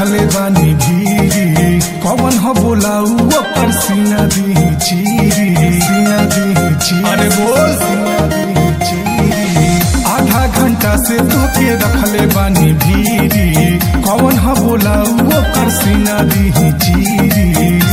रखले बानी भीरी कौन हो बोलाऊ ओकर सीना दी चीरी सीना दी चीरी अरे बोल सीना दी चीरी आधा घंटा से तोके रखले बानी भीरी कौन हो बोलाऊ ओकर सीना दी चीरी